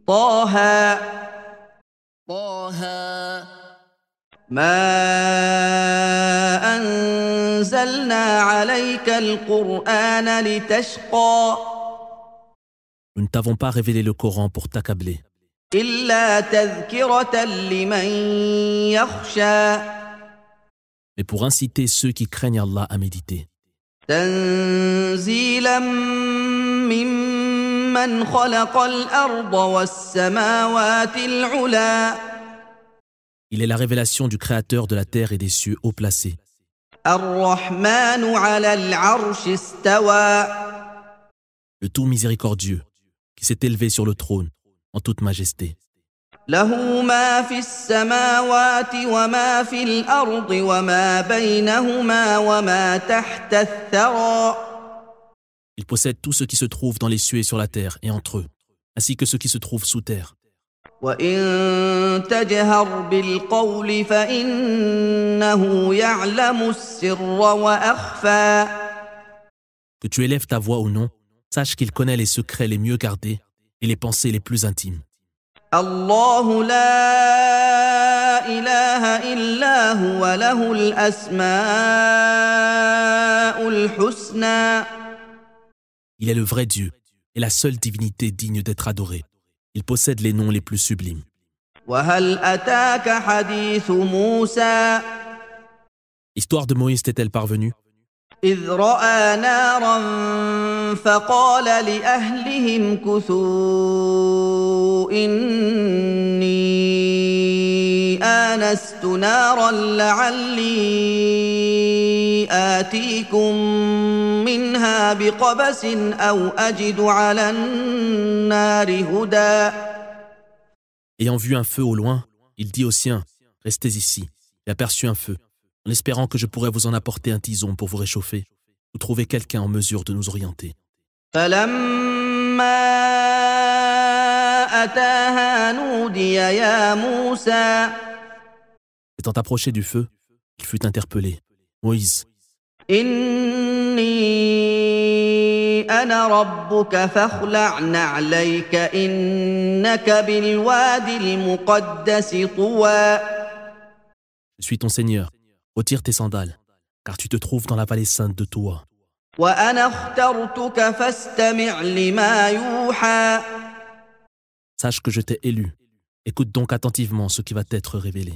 طه ما أنزلنا عليك القرآن لتشقى Nous ne t'avons pas révélé le Coran pour t'accabler, إلا تذكرة لمن يخشى mais pour inciter ceux qui craignent Allah à méditer. تنزيلا ممن خلق الأرض والسماوات العلى Il est la révélation du Créateur de la terre et des cieux haut placés. الرحمن على العرش استوى Le tout miséricordieux, qui s'est élevé sur le trône, en toute majesté. له ما في السماوات وما في الأرض وما بينهما وما تحت الثرى Il possède tout ce qui se trouve dans les cieux et sur la terre et entre eux, ainsi que ce qui se trouve sous terre. وإن تجهر بالقول فإنه يعلم السر وأخفى Que tu élèves ta voix ou non, sache qu'il connaît les secrets les mieux gardés et les pensées les plus intimes. الله لا إله إلا هو له الأسماء الحسنى Il est le vrai Dieu et la seule divinité digne d'être adorée. Il possède les noms les plus sublimes. وهل أتاك حديث موسى L'histoire de Moïse t'est-elle parvenue? إذ رأى نارا فقال لأهلهم كثوا إني آنست نارا لعلي آتيكم منها بقبس أو أجد على النار هدى Ayant vu un feu au loin, il dit aux siens, « Restez ici. » J'ai aperçu un feu, en espérant que je pourrais vous en apporter un tison pour vous réchauffer, ou trouver quelqu'un en mesure de nous orienter. فلما أتاها نودي يا موسى Étant approché du feu, il fut interpellé. « Moïse, إني أنا ربك فاخلع نعليك إنك بالوادي المقدس طوى je suis ton Seigneur. Retire tes sandales, car tu te trouves dans la vallée sainte de Toua. وأنا اخترتك فاستمع لما يوحى Sache que je t'ai élu. Écoute donc attentivement ce qui va t'être révélé.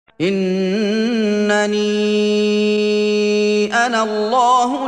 إنني أنا الله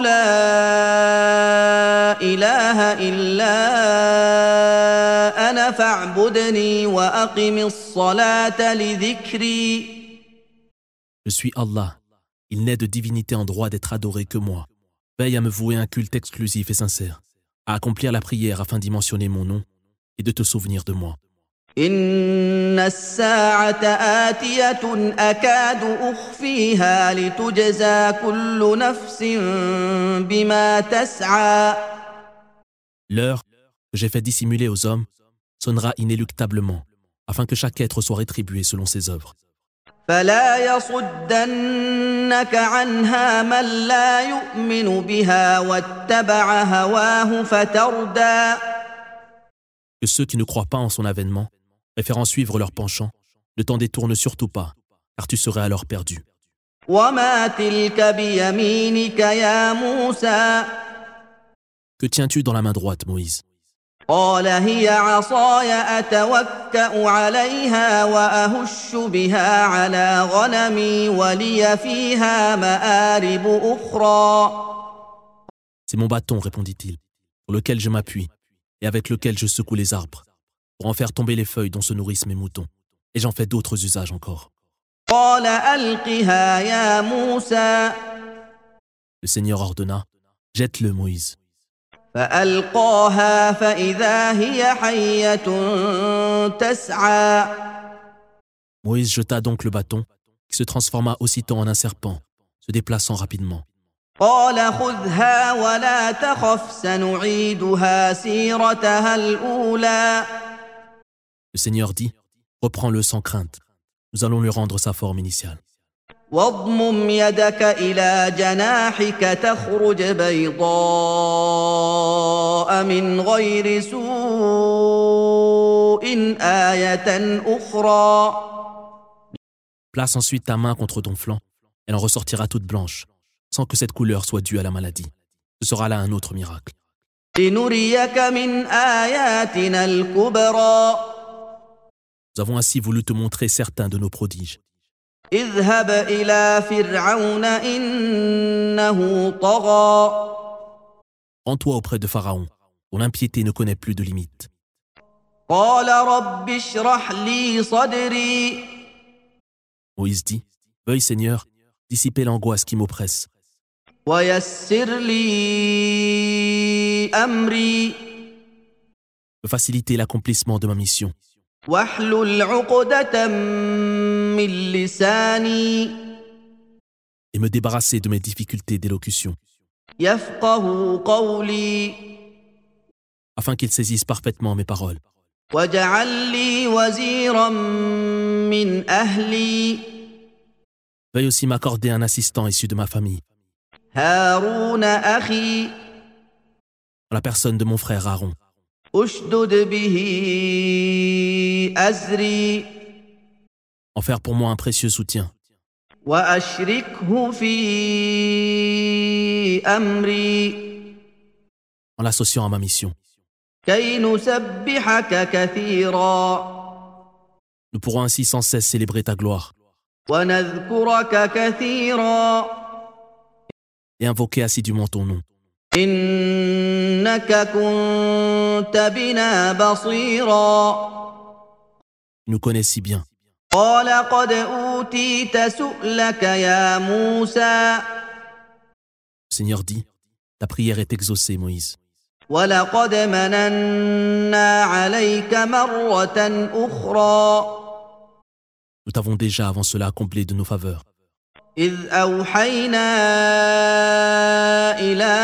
لا إله إلا أنا فاعبدني وأقم الصلاة لذكري Je suis Allah. Il n'est de divinité en droit d'être adoré que moi. Veille à me vouer un culte exclusif et sincère, à accomplir la prière afin d'y mentionner mon nom et de te souvenir de moi. إن الساعة آتية أكاد أخفيها لتجزى كل نفس بما تسعى L'heure que j'ai fait dissimuler aux hommes sonnera inéluctablement, afin que chaque être soit rétribué selon ses œuvres. فلا يصدنك عنها من لا يؤمن بها واتبع هواه فتردى Que ceux qui ne croient pas en son avènement, préférant suivre leur penchant, ne t'en détournent surtout pas, car tu serais alors perdu. وما تلك بيمينك يا موسى Que tiens-tu dans la main droite, Moïse? قال هي عصاي أتوكأ عليها وأهش بها على غنمي ولي فيها مآرب أخرى C'est mon bâton, répondit-il, sur lequel je m'appuie et avec lequel je secoue les arbres, pour en faire tomber les feuilles dont se nourrissent mes moutons. Et j'en fais d'autres usages encore. قال ألقها يا موسى Le Seigneur ordonna, jette-le, Moïse. فألقاها فإذا هي حية تسعى Moïse jeta donc le bâton, qui se transforma aussitôt en un serpent, se déplaçant rapidement. قال خذها ولا تخف سنعيدها سيرتها الأولى Le Seigneur dit, reprends-le sans crainte. Nous allons lui rendre sa forme initiale. واضمم يدك إلى جناحك تخرج بيضاء من غير سوء آية أخرى. Place ensuite ta main contre ton flanc, elle en ressortira toute blanche, sans que cette couleur soit due à la maladie. Ce sera là un autre miracle. لنريك من آياتنا الكبرى. Nous avons ainsi voulu te montrer certains de nos prodiges. اذهب إلى فرعون إنه طغى. Rends-toi auprès de Pharaon, dont l'impiété ne connaît plus de limite. قال رب اشرح لي صدري. Moïse dit, veuille Seigneur, dissiper l'angoisse qui m'oppresse. ويسر لي أمري. Me faciliter l'accomplissement de ma mission. واحلل عقدة من لساني. Et me débarrasser de mes difficultés d'élocution. يفقه قولي. Afin qu'ils saisissent parfaitement mes paroles. واجعل لي وزيرا من أهلي. Veuille aussi m'accorder un assistant issu de ma famille. هارون أخي. En la personne de mon frère Aaron. أشدد به أزري. En faire pour moi un précieux soutien. وأشركه في أمري. En l'associant à ma mission. كي نسبحك كثيرا. Nous pourrons ainsi sans cesse célébrer ta gloire. ونذكرك كثيرا. Et invoquer assidûment ton nom. إنك كنت بنا بصيرا. Tu nous connais si bien. قال قد أوتيت سؤلك يا موسى. Le Seigneur dit, ta prière est exaucée, Moïse. ولقد مننا عليك مرة أخرى. Nous t'avons déjà avant cela comblé de nos faveurs. إذ أوحينا إلى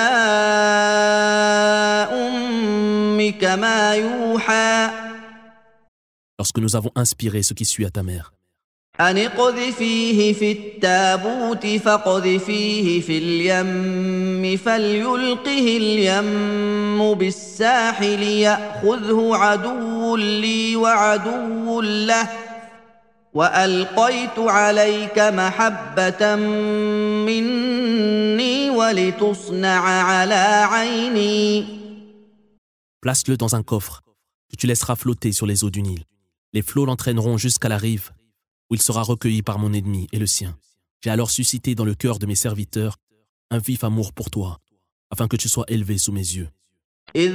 أمك ما يوحى. Lorsque nous avons inspiré ce qui suit à ta mère. أن اقذفيه في التابوت فاقذفيه في اليم فليلقه اليم بالساحل يأخذه عدو لي وعدو له وألقيت عليك محبة مني ولتصنع على عيني. Place-le dans un coffre que tu laisseras flotter sur les eaux du Nil. Les flots l'entraîneront jusqu'à la rive où il sera recueilli par mon ennemi et le sien. J'ai alors suscité dans le cœur de mes serviteurs un vif amour pour toi, afin que tu sois élevé sous mes yeux. إذ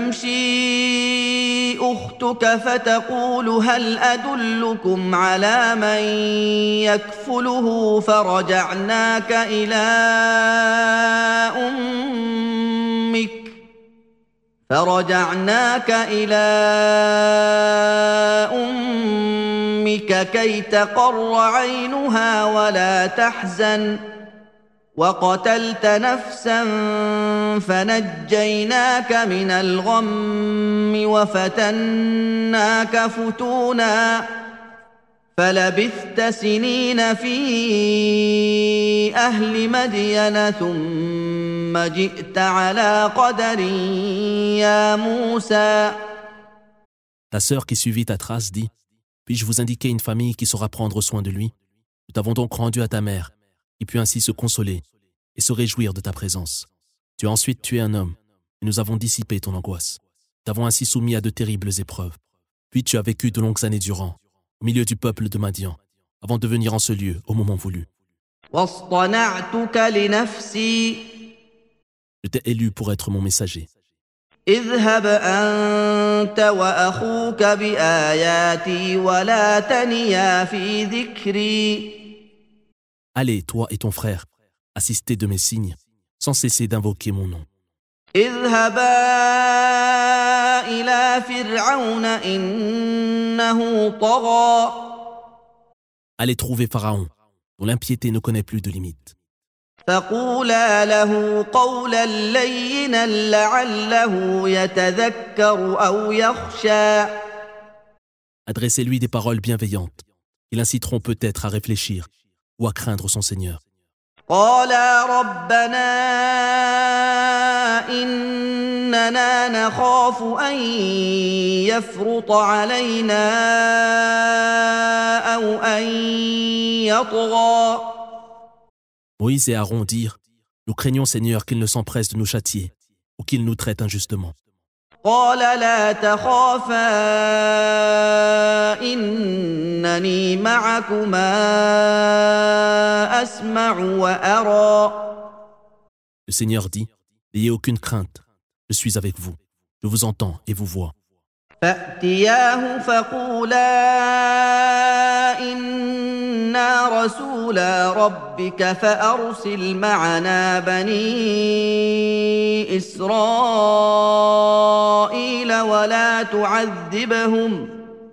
تمشي أختك فتقول هل أدلكم على من يكفله فرجعناك إلى أمك كي تقر عينها ولا تحزن وقتلت نفسا فنجيناك من الغم وفتناك فتونا فلبثت سنين في أهل مدين ثم جئت على قدر يا موسى. Ta sœur qui suivit ta trace dit, puis-je vous indiquer une famille qui saura prendre soin de lui? Nous t'avons donc rendu à ta mère, qui put ainsi se consoler et se réjouir de ta présence. Tu as ensuite tué un homme, et nous avons dissipé ton angoisse. Nous t'avons ainsi soumis à de terribles épreuves. Puis tu as vécu de longues années durant, au milieu du peuple de Madian, avant de venir en ce lieu au moment voulu. واصطنعتك لنفسي. Je t'ai élu pour être mon messager. اذهب أنت وأخوك بآياتي ولا تنيا في ذكري. Allez, toi et ton frère, assistez de mes signes, sans cesser d'invoquer mon nom. اذهبا إلى فرعون إنه طغى. Allez trouver Pharaon, dont l'impiété ne connaît plus de limite. فقولا له قولا لينا لعله يتذكر أو يخشى. Adressez-lui des paroles bienveillantes, qui l'inciteront peut-être à réfléchir ou à craindre son Seigneur. قالا ربنا إننا نخاف أن يفرط علينا أو أن يطغى. Moïse et Aaron dirent, nous craignons Seigneur qu'il ne s'empresse de nous châtier ou qu'il nous traite injustement. قال لا تخافا إنني معكما أسمع وأرى. Le Seigneur dit, n'ayez aucune crainte, je suis avec vous, je vous entends et vous vois. فأتياه فقولا إنا رسولا ربك فأرسل معنا بني إسرائيل ولا تعذبهم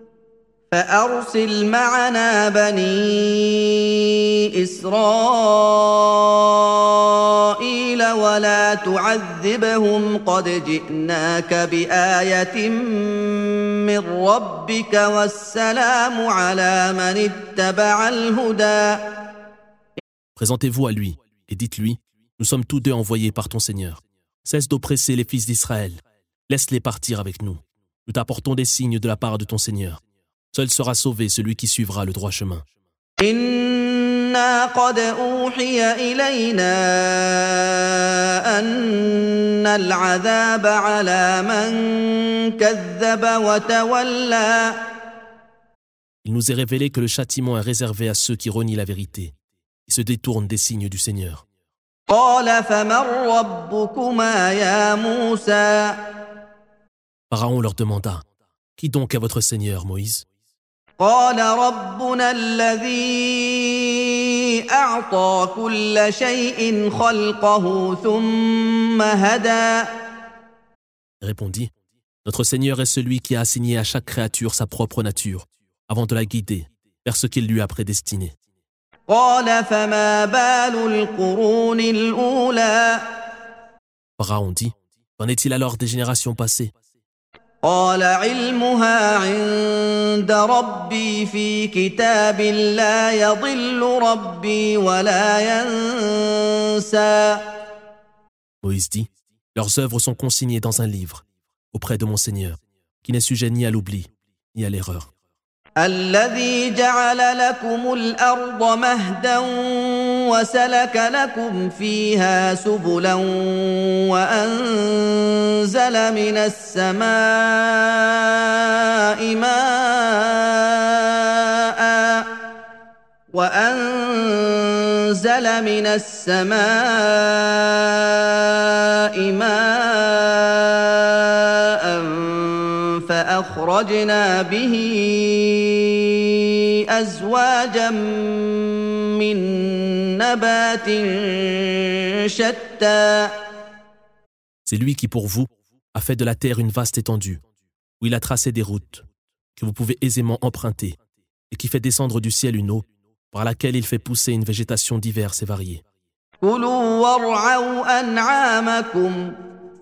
قد جئناك بآية من ربك والسلام على من اتبع الهدى. Présentez-vous à lui et dites-lui, nous sommes tous deux envoyés par ton Seigneur. Cesse d'oppresser les fils d'Israël. Laisse-les partir avec nous. Nous t'apportons des signes de la part de ton Seigneur. Seul sera sauvé celui qui suivra le droit chemin. إنا قد أوحي إلينا أن العذاب على من كذب وتولى. Il nous est révélé que le châtiment est réservé à ceux qui renient la vérité et se détournent des signes du Seigneur. قال فمن ربكما يا موسى. Pharaon leur demanda, qui donc est votre Seigneur, Moïse? قال ربنا الذي أعطى كل شيء خلقه ثم هدى. Il répondit, notre Seigneur est celui qui a assigné à chaque créature sa propre nature, avant de la guider vers ce qu'il lui a prédestiné. قال فما بال القرون الأولى. Pharaon dit, qu'en est-il alors des générations passées? قال علمها عند ربي في كتاب لا يضل ربي ولا ينسى. Moïse dit, leurs œuvres sont consignées dans un livre, auprès de mon Seigneur, qui n'est sujet ni à l'oubli, ni à l'erreur. الذي جعل لكم الأرض مهدا وسلك لكم فيها سبلا وأنزل من السماء ماء فأخرجنا به أزواجا من نبات شتى. C'est lui qui pour vous a fait de la terre une vaste étendue, où il a tracé des routes que vous pouvez aisément emprunter et qui fait descendre du ciel une eau par laquelle il fait pousser une végétation diverse et variée. كلوا وارعوا أنعامكم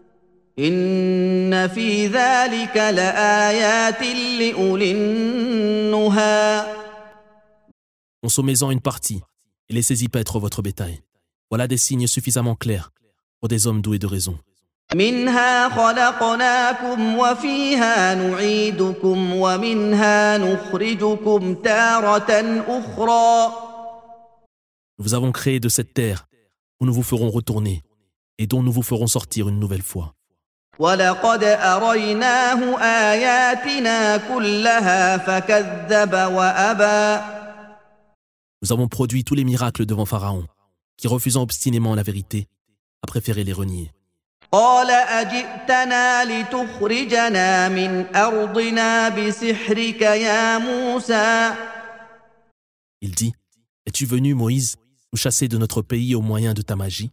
إن في ذلك لآيات لأولي النهى. Consommez-en une partie et laissez-y paître votre bétail. Voilà des signes suffisamment clairs pour des hommes doués de raison. منها خلقناكم وفيها نعيدكم ومنها نخرجكم تارة أخرى. Nous vous avons créé de cette terre où nous vous ferons retourner et dont nous vous ferons sortir une nouvelle fois. وَلَقَدْ أَرَيْنَاهُ آيَاتِنَا كُلَّهَا فَكَذَّبَ وَأَبَى. Nous avons produit tous les miracles devant Pharaon, qui, refusant obstinément la vérité, a préféré les renier. قال أجئتنا لتخرجنا من أرضنا بسحرك يا موسى. Il dit, es-tu venu, Moïse, nous chasser de notre pays au moyen de ta magie?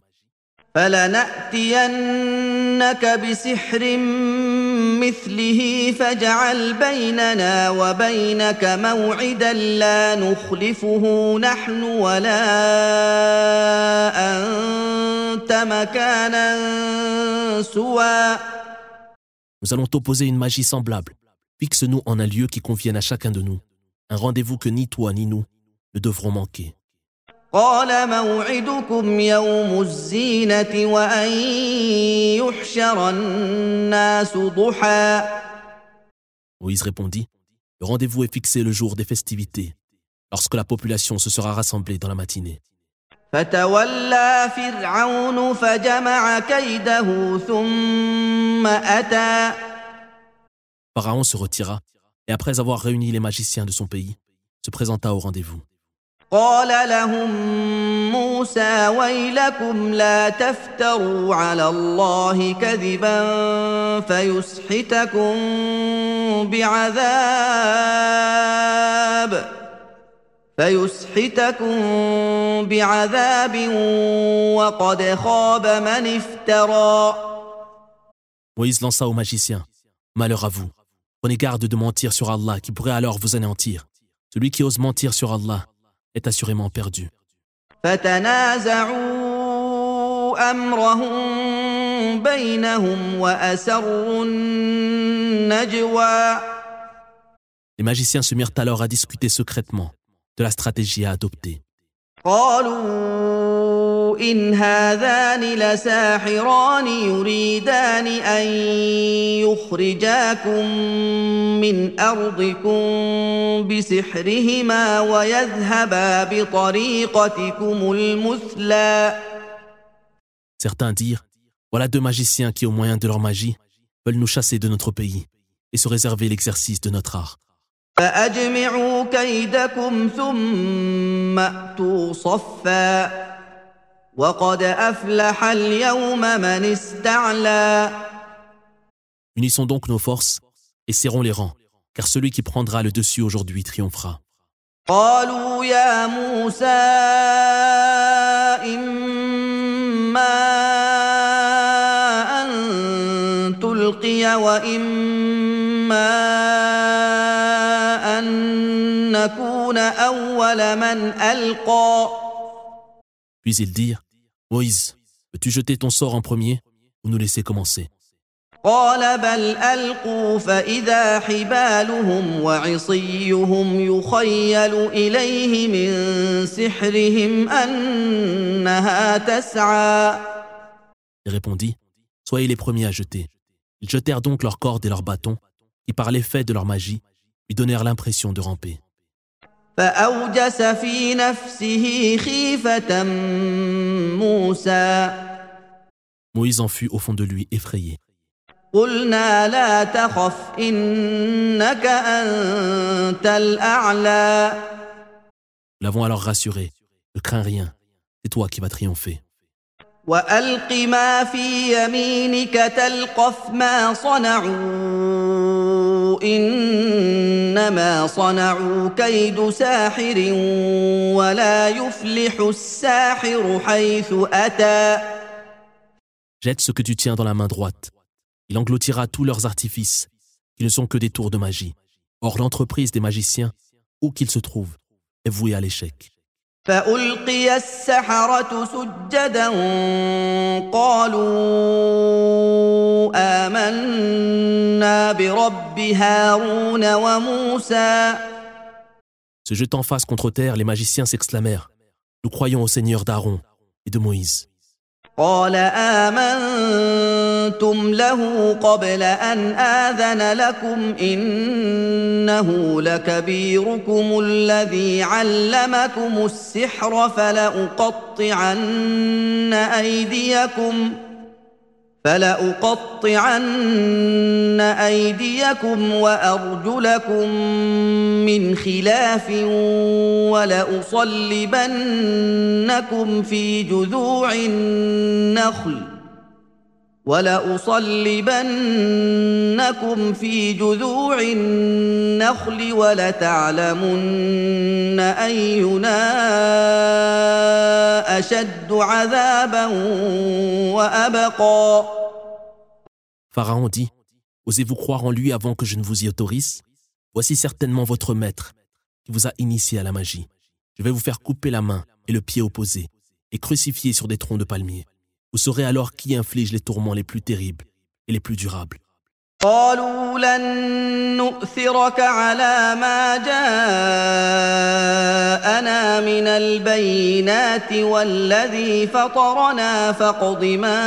فلنأتينك بسحر مثله فاجعل بيننا وبينك موعدا لا نخلفه نحن ولا أنت مكانا سوى. Nous allons t'opposer une magie semblable. Fixe-nous en un lieu qui convienne à chacun de nous. Un rendez-vous que ni toi ni nous ne devrons manquer. قال موعدكم يوم الزينة وأن يحشر الناس ضحى. Moïse répondit, le rendez-vous est fixé le jour des festivités, lorsque la population se sera rassemblée dans la matinée. فتولى فرعون فجمع كيده ثم أتى. Pharaon se retira et après avoir réuni les magiciens de son pays, se présenta au rendez-vous. قال لهم موسى ويلكم لا تفتروا على الله كذبا فيسحتكم بعذاب وقد خاب من افترى. Moïse lança aux magiciens, malheur à vous, prenez garde de mentir sur Allah qui pourrait alors vous anéantir. Celui qui ose mentir sur Allah est assurément perdu. فتنازعوا أمرهم بينهم وأسروا النجوى. Les magiciens se mirent alors à discuter secrètement de la stratégie à adopter. قالوا إن هذان لساحران يريدان أن يخرجاكم من أرضكم بسحرهما ويذهبا بطريقتكم المثلى. Certains dirent, voilà deux magiciens qui, au moyen de leur magie, veulent nous chasser de notre pays et se réserver l'exercice de notre art. فأجمعوا كيدكم ثم أتوا صفا وقد أفلح اليوم من استعلى. Unissons donc nos forces et serrons les rangs, car celui qui prendra le dessus aujourd'hui triomphera. قالوا يا موسى إما أن تلقي وإما أن نكون أول من ألقى. Puis ils dirent, Moïse, veux-tu jeter ton sort en premier ou nous laisser commencer? قال بل ألقوا فإذا حبالهم وعصيهم يخيل إليه من سحرهم أنها تسعى. Il répondit, soyez les premiers à jeter. Ils jetèrent donc leurs cordes et leurs bâtons, qui par l'effet de leur magie, lui donnèrent l'impression de ramper. فأوجس في نفسه خيفة موسى. Moïse en fut au fond de lui effrayé. قلنا لا تخف إنك أنت الأعلى. Nous l'avons alors rassuré, ne crains rien, c'est toi qui vas triompher. وألق ما في يمينك تلقف ما صنعوا إنما صنعوا كيد ساحر ولا يفلح الساحر حيث أتى. Jette ce que tu tiens dans la main droite. Il engloutira tous leurs artifices, qui ne sont que des tours de magie. Or, l'entreprise des magiciens, où qu'ils se trouvent, est vouée à l'échec. فألقي السحرة سجدا قالوا آمنا برب هارون وموسى. Se jetant face contre terre, les magiciens s'exclamèrent, nous croyons au Seigneur d'Aaron et de Moïse. قال آمنتم له قبل أن آذن لكم إنه لكبيركم الذي علمكم السحر فلأقطعن أيديكم وأرجلكم من خلاف ولأصلبنكم في جذوع النخل ولتعلمن أينا أشد عذابا وأبقى. Pharaon dit, osez-vous croire en lui avant que je ne vous y autorise? Voici certainement votre maître qui vous a initié à la magie. Je vais vous faire couper la main et le pied opposé et crucifier sur des troncs de palmiers. Vous saurez alors qui inflige les tourments les plus terribles et les plus durables. قالوا لن نؤثرك على ما جاءنا من البينات بالبينات والذي فطرنا فاقض ما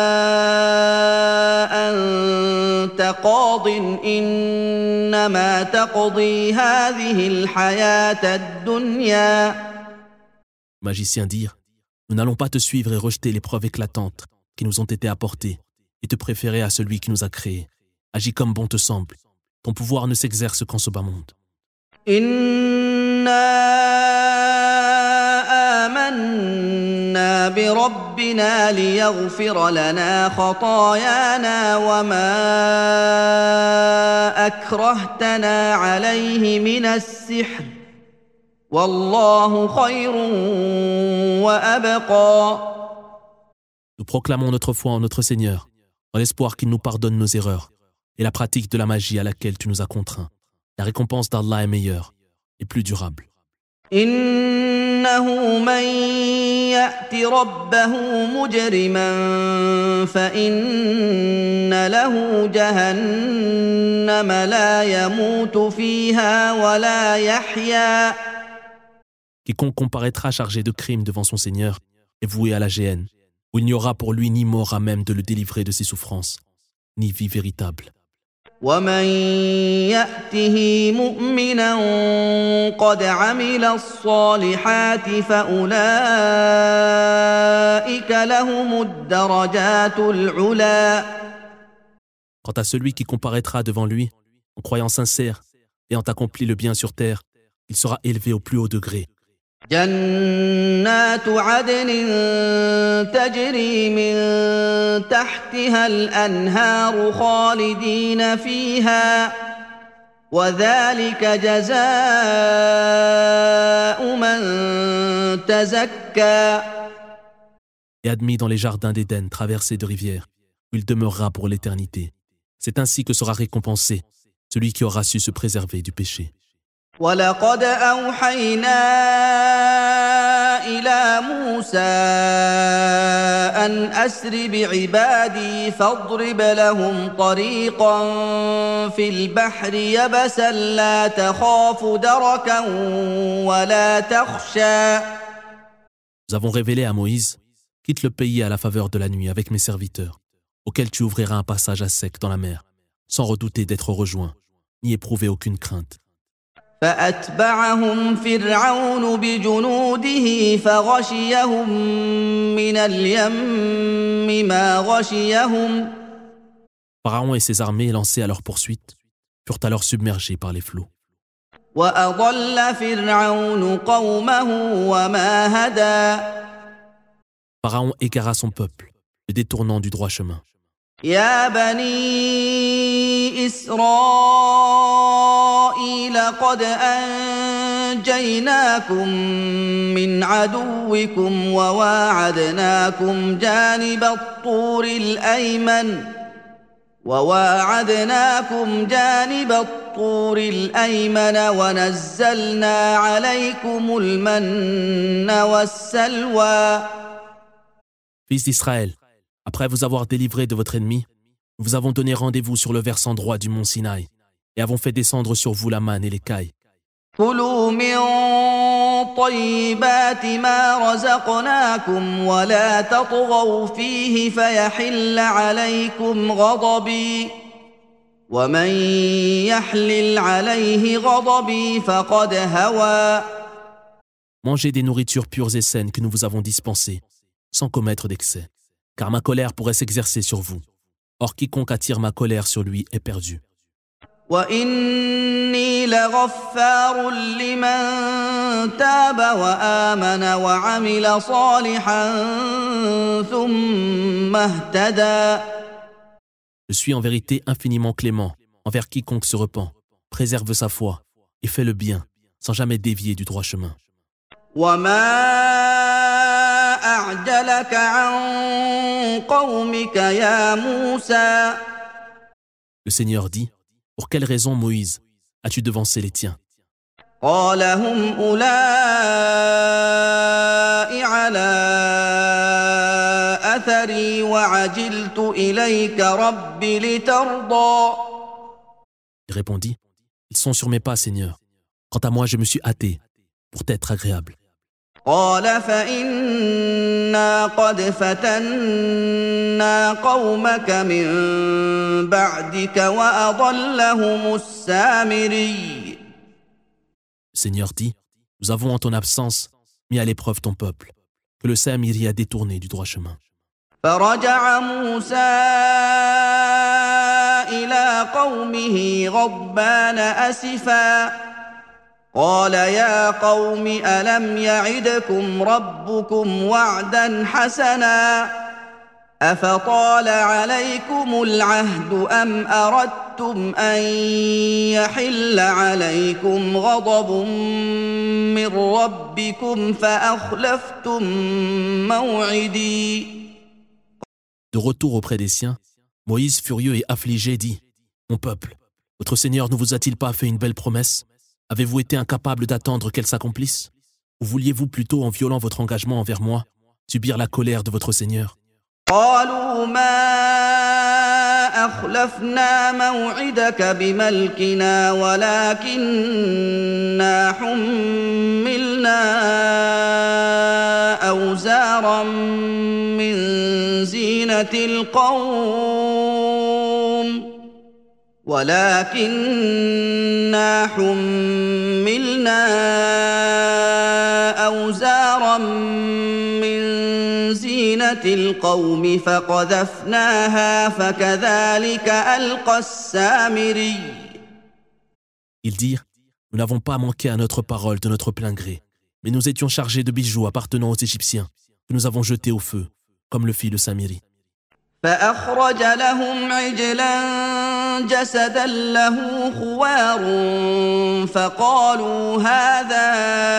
أنت قاض إنما تقضي هذه الحياة الدنيا. Les magiciens dirent, nous n'allons pas te suivre et rejeter les preuves éclatantes qui nous ont été apportées et te préférer à celui qui nous a créés. Agis comme bon te semble. Ton pouvoir ne s'exerce qu'en ce bas monde. إنا آمنا بربنا ليغفر لنا خطايانا وما أكرهتنا عليه من السحر والله خير وأبقى. Nous proclamons notre foi en notre Seigneur, dans l'espoir qu'il nous pardonne nos erreurs et la pratique de la magie à laquelle tu nous as contraints. La récompense d'Allah est meilleure et plus durable. إنه من يأت ربه مجرما فإن له جهنم لا يموت فيها ولا يحيا. Quiconque comparaîtra chargé de crimes devant son Seigneur est voué à la géhenne, où il n'y aura pour lui ni mort à même de le délivrer de ses souffrances, ni vie véritable. ومن يأته مؤمنا قد عمل الصالحات فأولئك لهم الدرجات العلى. Quant à celui qui comparaîtra devant lui, en croyant sincère, ayant accompli le bien sur terre, il sera élevé au plus haut degré. جنات عدن تجري من تحتها الأنهار خالدين فيها وذلك جزاء من تزكى. Et admis dans les jardins d'Éden traversés de rivières, où il demeurera pour l'éternité. C'est ainsi que sera récompensé celui qui aura su se préserver du péché. ولقد أوحينا إلى موسى أن أسر بعبادي فاضرب لهم طريقا في البحر يبسا لا تخاف دركا ولا تخشى. Nous avons révélé à Moïse, quitte le pays à la faveur de la nuit avec mes serviteurs, auquel tu ouvriras un passage à sec dans la mer, sans redouter d'être rejoint, ni éprouver aucune crainte. فأتبعهم فرعون بجنوده فغشيهم من اليم ما غشيهم. Pharaon et ses armées, lancés à leur poursuite, furent alors submergés par les flots. وأضل فرعون قومه وما هدى. Pharaon égara son peuple, le détournant du droit chemin. يا بني إسرائيل قد أنجيناكم من عدوكم وواعدناكم جانب الطور الأيمن ونزلنا عليكم المن والسلوى. Fils d'Israël, après vous avoir délivré de votre ennemi, nous vous avons donné rendez-vous sur le versant droit du mont Sinaï et avons fait descendre sur vous la manne et l'écaille. كلوا من طيبات ما رزقناكم ولا تطغوا فيه فيحل عليكم غضبي ومن يحلل عليه غضبي فقد هوى. Mangez des nourritures pures et saines que nous vous avons dispensées, sans commettre d'excès, car ma colère pourrait s'exercer sur vous. Or quiconque attire ma colère sur lui est perdu. وإني لغفار لمن تاب وآمن وعمل صالحا ثم اهتدى. Je suis en vérité infiniment clément envers quiconque se repent, préserve sa foi et fait le bien sans jamais dévier du droit chemin. وما أعجلك عن قومك يا موسى. Le Seigneur dit, pour quelle raison, Moïse, as-tu devancé les tiens? قال هم أولئك على أثري وعجلت إليك رب لترضى. Il répondit, ils sont sur mes pas, Seigneur. Quant à moi, je me suis hâté pour t'être agréable. قال فإنا قد فتنا قومك من بعدك وأضلهم السامري. Le Seigneur dit, nous avons en ton absence mis à l'épreuve ton peuple, que le Samiri a détourné du droit chemin. فرجع موسى إلى قومه غضبان أسفا قال يا قوم ألم يعدكم ربكم وعدا حسنا أفطال عليكم العهد أم أردتم أن يحل عليكم غضب من ربكم فأخلفتم موعدي. De retour auprès des siens, Moïse, furieux et affligé, dit « Mon peuple, votre Seigneur ne vous a-t-il pas fait une belle promesse ? Avez-vous été incapable d'attendre qu'elle s'accomplisse ? Ou vouliez-vous plutôt, en violant votre engagement envers moi, subir la colère de votre Seigneur ?» قالوا ما أخلفنا موعدك بملكنا ولكننا حملنا أوزارا من زينة القوم فقذفناها فكذلك ألقى السامري. Ils dirent, nous n'avons pas manqué à notre parole de notre plein gré, mais nous étions chargés de bijoux appartenant aux Égyptiens, que nous avons jetés au feu, comme le fit le Samiri. فأخرج لهم عجلا جسدا له خوار فقالوا هذا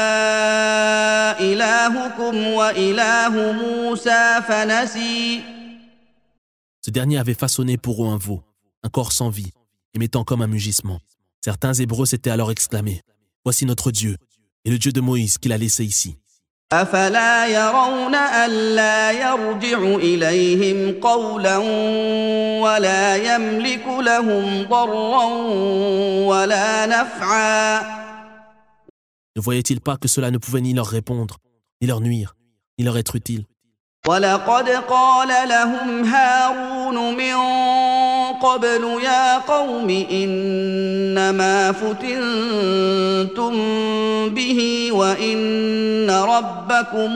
إلهكم وإله موسى فنسي. Ce dernier avait façonné pour eux un veau, un corps sans vie, émettant comme un mugissement. Certains Hébreux s'étaient alors exclamés, « Voici notre Dieu, et le Dieu de Moïse qu'il a laissé ici. » أفلا يرون ألا يرجع إليهم قولا ولا يملك لهم ضرا ولا نفعا. Ne voyaient-ils pas que cela ne pouvait ni leur répondre, ni leur nuire, ni leur être utile? ولقد قال لهم هارون من قبل يا قوم إنما فتنتم به وإن ربكم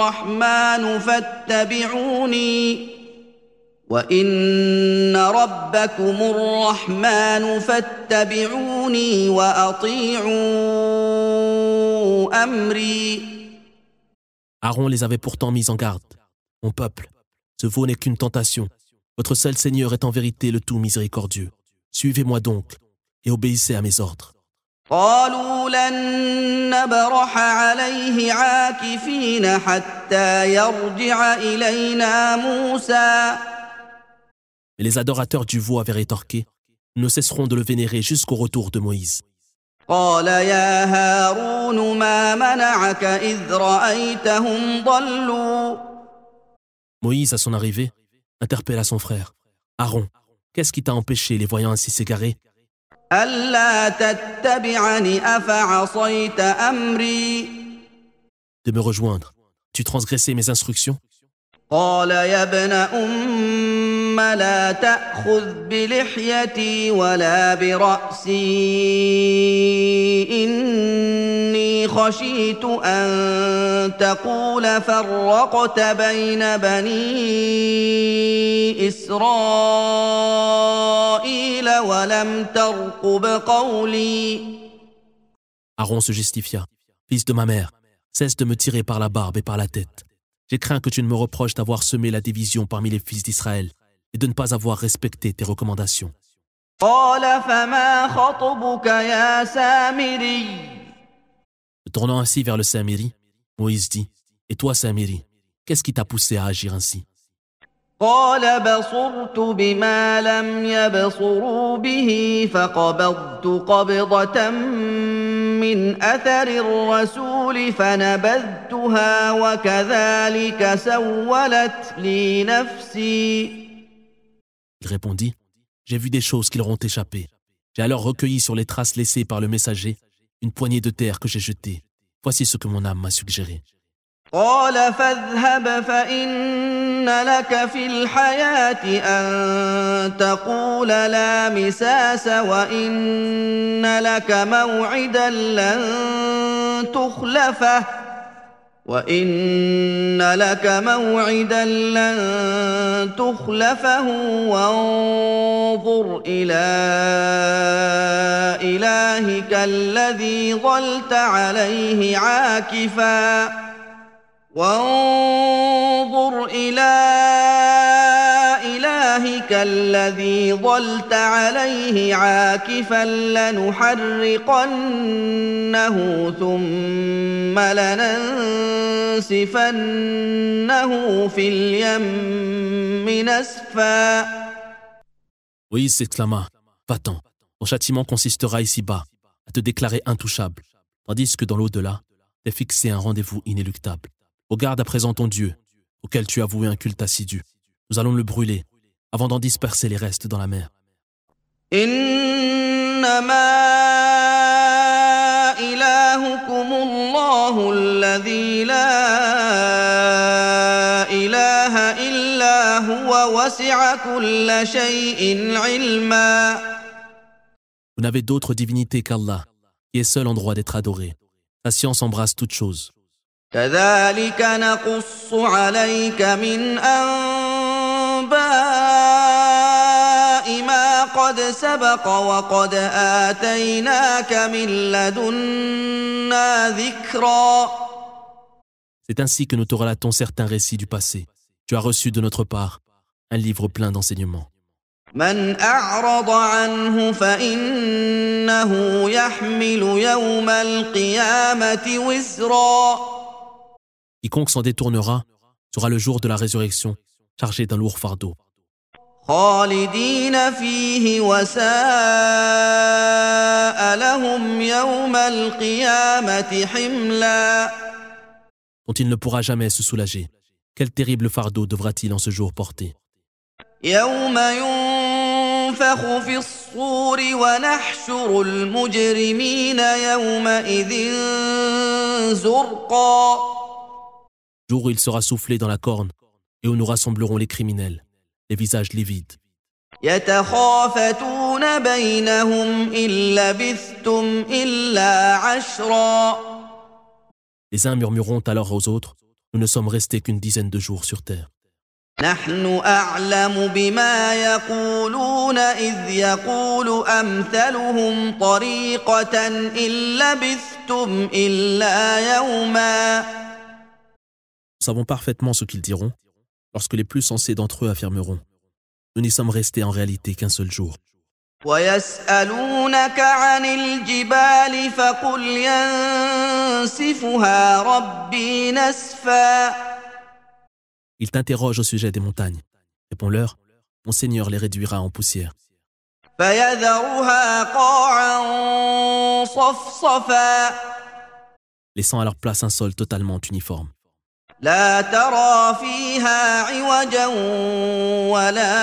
الرحمن فاتبعوني وأطيعوا أمري. Aaron les avait pourtant mis en garde. Mon peuple, ce veau n'est qu'une tentation. Votre seul Seigneur est en vérité le tout miséricordieux. Suivez-moi donc et obéissez à mes ordres. قالوا لن نبرح عليه عاكفين حتى يرجع إلينا موسى. Et les adorateurs du veau avaient rétorqué, nous ne cesserons de le vénérer jusqu'au retour de Moïse. قال يا هارون ما منعك إذ رأيتهم ضلوا. Moïse, à son arrivée, interpella son frère. Aaron, qu'est-ce qui t'a empêché, les voyant ainsi s'égarer? ألا تتبعني أفعصيت أمري. De me rejoindre. Tu transgressais mes instructions? قال يا ابن أم لا تأخذ بلحيتي ولا برأسي إني خشيت أن تقول فرقت بين بني إسرائيل ولم ترقب قولي. Aaron se justifia. Fils de ma mère, cesse de me tirer par la barbe et par la tête. J'ai craint que tu ne me reproches d'avoir semé la division parmi les fils d'Israël et de ne pas avoir respecté tes recommandations. قال فما خطبك يا سامري. Se tournant ainsi vers le Samiri, Moïse dit, « Et toi, Samiri, qu'est-ce qui t'a poussé à agir ainsi ?» قال بصرت بما لم يبصروا به فقبضت قبضة من أثر الرسول فنبذتها وكذلك سولت لي نفسي. Il répondit, « J'ai vu des choses qui leur ont échappé. J'ai alors recueilli sur les traces laissées par le messager une poignée de terre que j'ai jetée. Voici ce que mon âme m'a suggéré. » قال فاذهب فإن لك في الحياة أن تقول لا مساس وإن لك موعدا لن تخلفه وانظر إلى إلهك الذي ظلت عليه عاكفا لنحرقنه ثم لننسفنه في اليم نسفا. Moïse s'exclama, « Va-t'en, ton châtiment consistera ici-bas, à te déclarer intouchable, tandis que dans l'au-delà, t'es fixé un rendez-vous inéluctable. Regarde à présent ton Dieu, auquel tu as voué un culte assidu. Nous allons le brûler, avant d'en disperser les restes dans la mer. » إنما إلهكم الله الذي لا إله إلا هو وسع كل شيء علما. Vous n'avez d'autre divinité qu'Allah, qui est seul en droit d'être adoré. Sa science embrasse toute chose. كذلك نقص عليك من أنباء ما قد سبق وقد آتيناك من لدنا ذكرا. C'est ainsi que nous te relatons certains récits du passé. Tu as reçu de notre part un livre plein d'enseignements. من أعرض عنه فإنه يحمل يوم القيامة وزرا. Quiconque s'en détournera sera le jour de la résurrection chargé d'un lourd fardeau. خالدين فيه وساء لهم يوم القيامة حملا. Dont il ne pourra jamais se soulager. Quel terrible fardeau devra-t-il en ce jour porter? يوم ينفخ في الصور ونحشر المجرمين يومئذ زرقا. Jour où il sera soufflé dans la corne et où nous rassemblerons les criminels, les visages livides. يتخافتون بينهم إن لبثتم إلا عشرا. Les uns murmureront alors aux autres, nous ne sommes restés qu'une dizaine de jours sur terre. نحن أعلم بما يقولون إذ يقول أمثلهم طريقة إن لبثتم إلا يوما. Nous savons parfaitement ce qu'ils diront lorsque les plus sensés d'entre eux affirmeront « Nous n'y sommes restés en réalité qu'un seul jour ». ويسألونك عن الجبال فقل ينسفها ربي نسفا. Ils t'interrogent au sujet des montagnes. Réponds-leur, mon Seigneur les réduira en poussière. فيذرها قاعا صفصفا. Laissant à leur place un sol totalement uniforme. لا ترى فيها عوجا ولا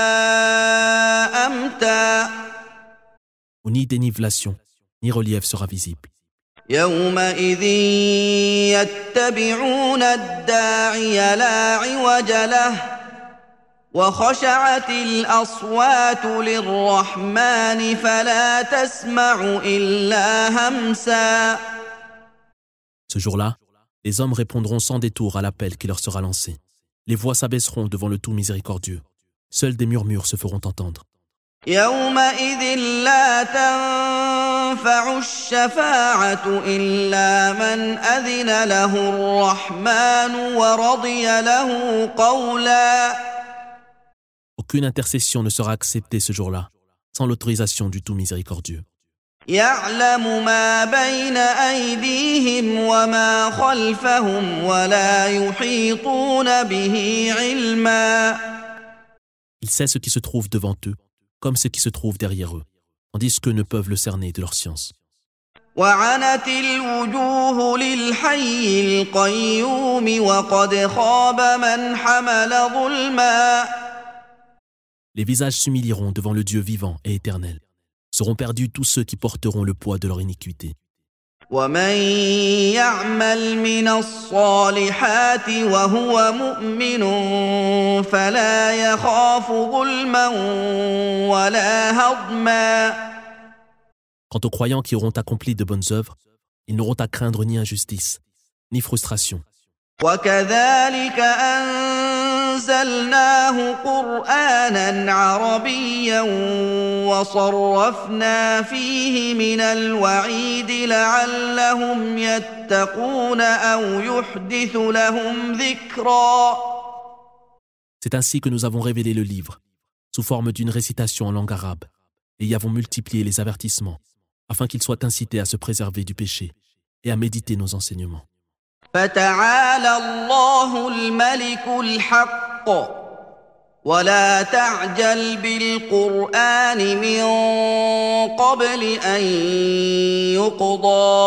أمتا. Où ni dénivellation, ni relief sera visible. يومئذ يتبعون الداعي لا عوج له وخشعت الأصوات للرحمن فلا تسمع إلا همسا. Ce jour-là, les hommes répondront sans détour à l'appel qui leur sera lancé. Les voix s'abaisseront devant le tout miséricordieux. Seuls des murmures se feront entendre. يومئذ لا تنفع الشفاعة إلا من أذن له الرحمن ورضي له قولا. Aucune intercession ne sera acceptée ce jour-là, sans l'autorisation du tout miséricordieux. يعلم ما بين أيديهم وما خلفهم ولا يحيطون به علما. Il sait ce qui se trouve devant eux, comme ce qui se trouve derrière eux, tandis qu'eux ne peuvent le cerner de leur science. وعنت الوجوه للحي القيوم وقد خاب من حمل ظلما. Les visages s'humilieront devant le Dieu vivant et éternel. Seront perdus tous ceux qui porteront le poids de leur iniquité. ومن يعمل من الصالحات وهو مؤمن فلا يخاف ظلما ولا هضما. Quant aux croyants qui auront accompli de bonnes œuvres, ils n'auront à craindre ni injustice, ni frustration. وكذلك أنزلناه قرآنا عربيا وصرفنا فيه من الوعيد لعلهم يتقون أو يحدث لهم ذكرا. C'est ainsi que nous avons révélé le livre, sous forme d'une récitation en langue arabe, et y avons multiplié les avertissements, afin qu'ils soient incités à se préserver du péché et à méditer nos enseignements. فتعالى الله الملك الحق ولا تعجل بالقرآن من قبل أن يقضى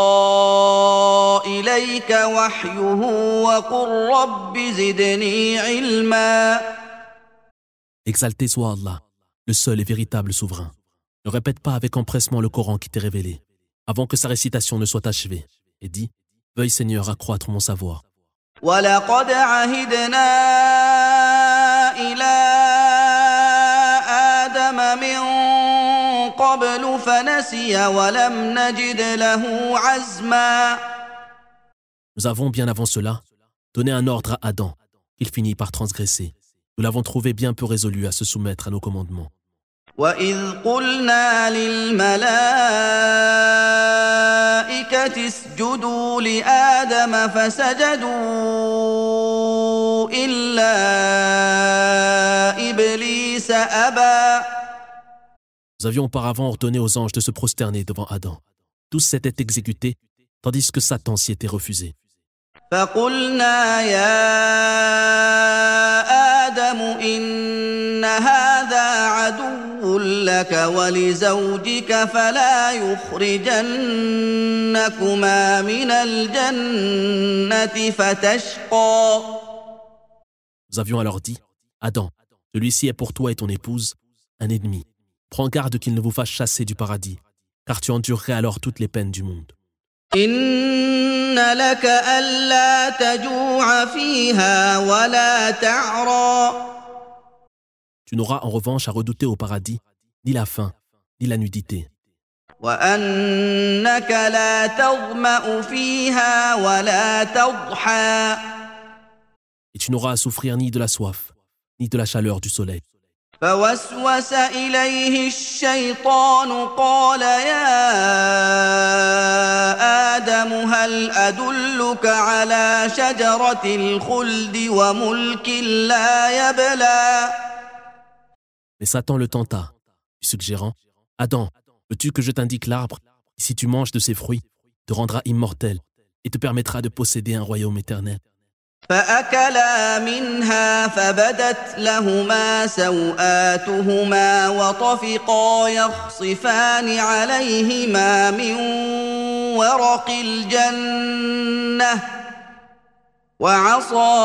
إليك وحيه وقل رب زدني علما. Exalté soit Allah, le seul et véritable souverain. Ne répète pas avec empressement le Coran qui t'est révélé, avant que sa récitation ne soit achevée, et dis: veuille Seigneur accroître mon savoir. وَلَقَدْ عَهِدْنَا إِلَىٰ آدَمَ مِن قَبْلُ فَنَسِيَ وَلَمْ نَجِدْ لَهُ عَزْمًا. Nous avons bien avant cela donné un ordre à Adam, qu'il finit par transgresser. Nous l'avons trouvé bien peu résolu à se soumettre à nos commandements. وَإِذْ قُلْنَا لِلْمَلَائِكَةِ اسْجُدُوا لِآدَمَ فَسَجَدُوا إِلَّا إِبْلِيسَ أَبَى. Nous avions auparavant ordonné aux anges de se prosterner devant Adam. Tous s'étaient exécutés, tandis que Satan s'y était refusé. فَقُلْنَا يَا آدَمُ إِنَّ هَذَا عَدُوٌّ لَكَ وَلِزَوْجِكَ فَلَا يُخْرِجَنَّكُمَا مِنَ الْجَنَّةِ فَتَشْقَىٰ. Nous avions alors dit: Adam, celui-ci est pour toi et ton épouse un ennemi. Prends garde qu'il ne vous fasse chasser du paradis, car tu endurerais alors toutes les peines du monde. إِنَّ لَكَ أَلَّا تَجُوعَ فِيهَا وَلَا تَعْرَىٰ. Tu n'auras en revanche à redouter au paradis ni la faim, ni la nudité. وَأَنَّكَ لَا تَظْمَأُ فِيهَا وَلَا تَضْحَىٰ. Et tu n'auras à souffrir ni de la soif, ni de la chaleur du soleil. فوسوس إليه الشيطان قال يا آدم هل أدلك على شجرة الخلد وملك لا يبلى. Mais Satan le tenta, lui suggérant: Adam, veux-tu que je t'indique l'arbre qui, si tu manges de ses fruits, te rendra immortel et te permettra de posséder un royaume éternel? فأكلا منها فبدت لهما سوآتهما وطفقا يخصفان عليهما من ورق الجنة وعصى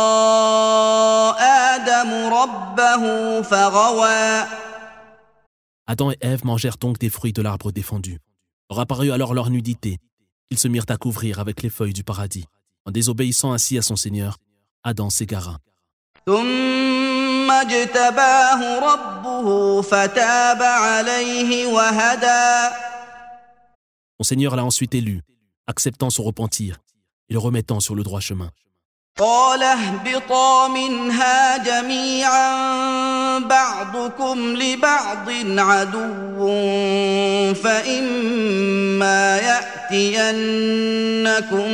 آدم ربه فغوى. Adam et Ève mangèrent donc des fruits de l'arbre défendu. Leur apparut alors leur nudité. Ils se mirent à couvrir avec les feuilles du paradis. En désobéissant ainsi à son Seigneur, Adam s'égara. ثم اجتباه ربه فتاب عليه وهدى. Son Seigneur l'a ensuite élu, acceptant son repentir et le remettant sur le droit chemin. قال اهبطا منها جميعا بعضكم لبعض عدو فإما يأتينكم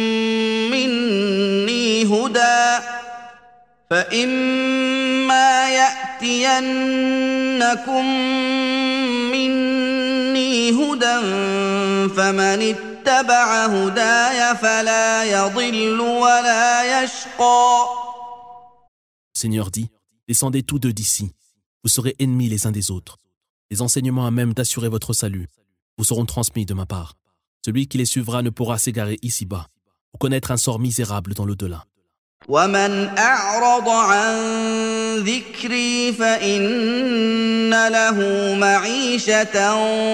مني هدى فمن اتبع هداي فلا يضل ولا يشقى. Le Seigneur dit: descendez tous deux d'ici, vous serez ennemis les uns des autres. Les enseignements à même d'assurer votre salut vous seront transmis de ma part. Celui qui les suivra ne pourra s'égarer ici-bas ou connaître un sort misérable dans l'au-delà. ومن أعرض عن ذكري فإن له معيشة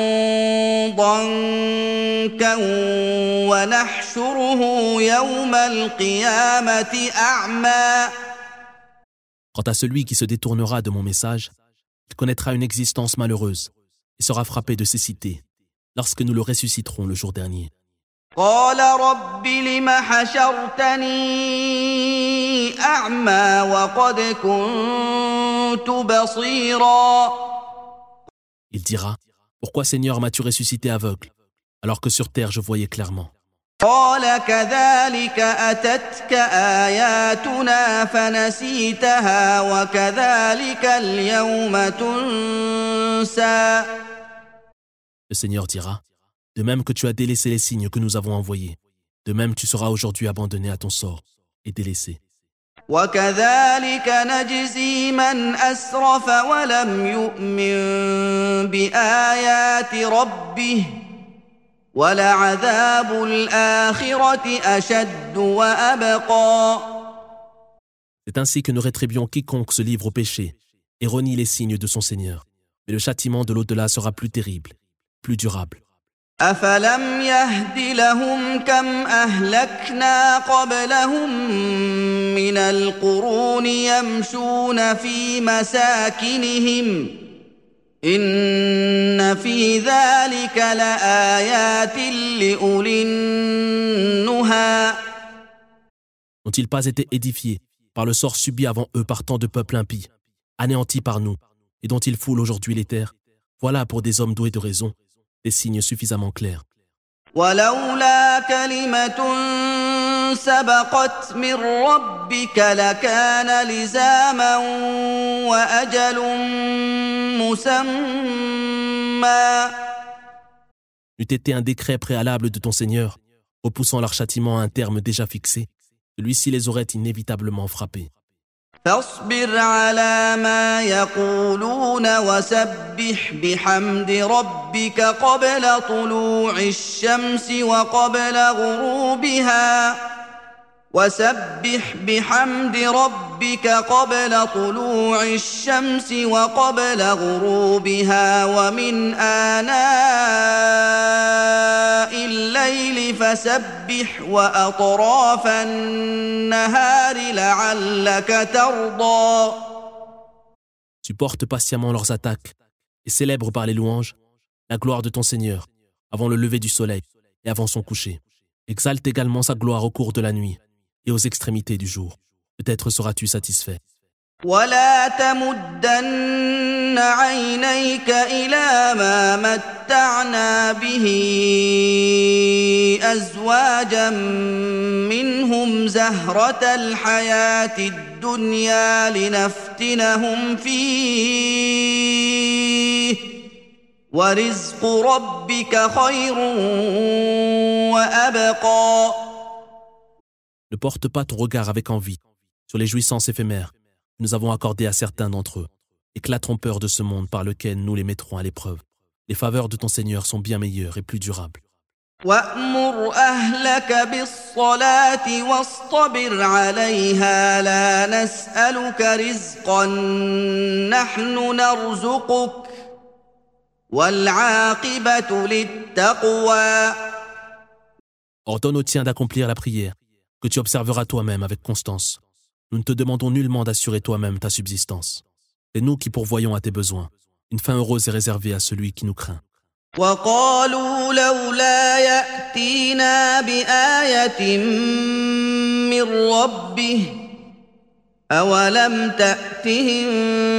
ضنكا ونحشره يوم القيامة أعمى. Quant à celui qui se détournera de mon message, il connaîtra une existence malheureuse et sera frappé de cécité lorsque nous le ressusciterons le jour dernier. قال رب لم حشرتني أعمى وقد كنت بصيرا. Il dira, pourquoi Seigneur m'as-tu ressuscité aveugle, alors que sur terre je voyais clairement? قال كذلك أتتك آياتنا فنسيتها وكذلك اليوم تنسى. Le Seigneur dira, de même que tu as délaissé les signes que nous avons envoyés, de même tu seras aujourd'hui abandonné à ton sort et délaissé. وكذلك نجزي من أسرف ولم يؤمن بآيات ربه ولعذاب الآخرة أشد وأبقى. C'est ainsi que nous rétribuons quiconque se livre au péché et renie les signes de son Seigneur. Mais le châtiment de l'au-delà sera plus terrible, plus durable. أفلم يهد لهم كم أهلكنا قبلهم من القرون يمشون في مساكنهم إن في ذلك لآيات لأولي النهى. N'ont-ils pas été édifiés par le sort subi avant eux par tant de peuples impies, anéantis par nous, et dont ils foulent aujourd'hui les terres? Voilà pour des hommes doués de raison des signes suffisamment clairs. ولولا كلمة سبقت من ربك لكان لزاما وأجل مسمى. N'eût été un décret préalable de ton Seigneur, repoussant leur châtiment à un terme déjà fixé, celui-ci les aurait inévitablement frappés. فاصبر على ما يقولون وسبح بحمد ربك قبل طلوع الشمس وقبل غروبها وسبح بحمد ربك قبل طلوع الشمس وقبل غروبها ومن آناء الليل فسبح وأطراف النهار لعلك ترضى. Supporte patiemment leurs attaques et célèbre par les louanges la gloire de ton Seigneur avant le lever du soleil et avant son coucher. Exalte également sa gloire au cours de la nuit et aux extrémités du jour. Peut-être seras-tu satisfait. ولا تمدن عينيك إلى ما متعنا به أزواجا منهم زهرة الحياة الدنيا لنفتنهم فيه ورزق ربك خير وأبقى. Ne porte pas ton regard avec envie sur les jouissances éphémères que nous avons accordées à certains d'entre eux et que la trompeur de ce monde par lequel nous les mettrons à l'épreuve. Les faveurs de ton Seigneur sont bien meilleures et plus durables. وَأْمُرْ أَهْلَكَ بِالصَّلَاةِ وَاصْطَبِرْ عَلَيْهَا لَا نَسْأَلُكَ رِزْقًا نَحْنُ نَرْزُقُكَ وَالْعَاقِبَةُ لِلتَّقْوَى. Ordonne aux tiens d'accomplir la prière que tu observeras toi-même avec constance. Nous ne te demandons nullement d'assurer toi-même ta subsistance. C'est nous qui pourvoyons à tes besoins. Une fin heureuse est réservée à celui qui nous craint. وقالوا لولا يأتينا بآية من ربه أولم تأتهم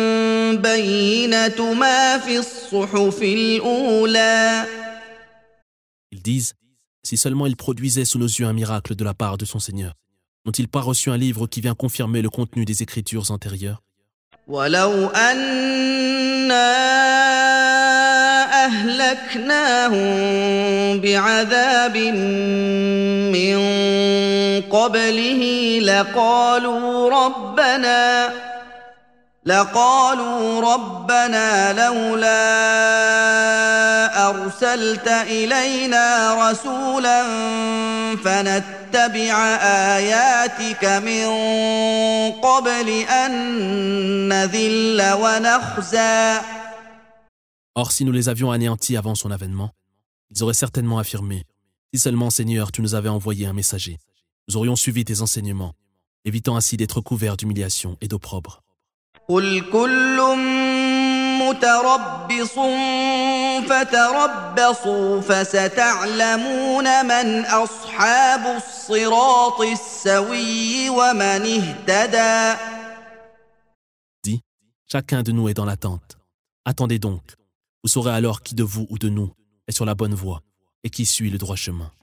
بينة ما في الصحف الأولى. Ils disent, si seulement il produisait sous nos yeux un miracle de la part de son Seigneur, n'ont-ils pas reçu un livre qui vient confirmer le contenu des Écritures antérieures? ولو أنا أهلكناهم بعذاب من قبله لقالوا ربنا لقالوا ربنا لولا أرسلت إلينا رسولا فنتبع آياتك من قبل أن نذل ونخزى. Or, si nous les avions anéantis avant son avènement, ils auraient certainement affirmé « Si seulement, Seigneur, tu nous avais envoyé un messager, nous aurions suivi tes enseignements, évitant ainsi d'être couverts d'humiliation et d'opprobre. » قل كل متربص فتربصوا فستعلمون من أصحاب الصراط السوي ومن اهتدى. Dis, chacun de nous est dans l'attente. Attendez donc. Vous saurez alors qui de vous ou de nous est sur la bonne voie et qui suit le droit chemin.